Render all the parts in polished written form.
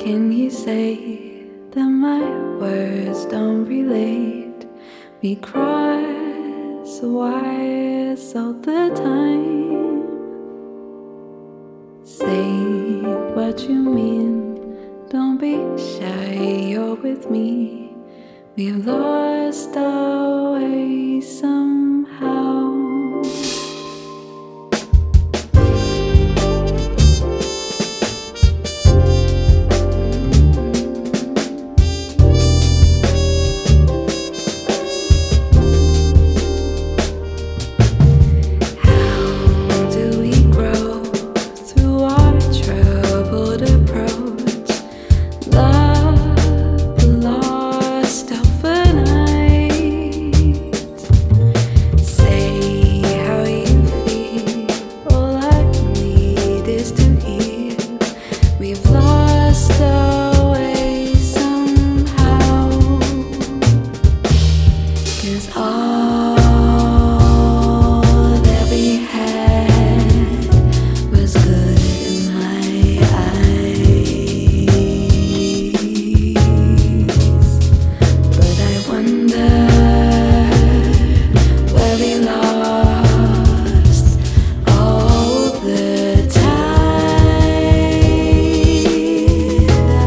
can you say that my words don't relate? We cross wires all the time. Say what you mean, don't be shy, you're with me. We've lost our way somehow. We've lost our way somehow. 'Cause all that we had was good in my eyes. But I wonder where we lost all the time.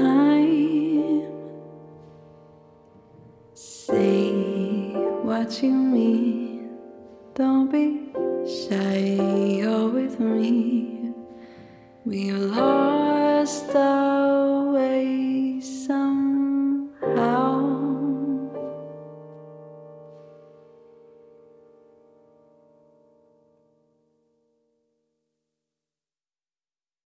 time. Say what you mean. Don't be shy, you're with me. We've lost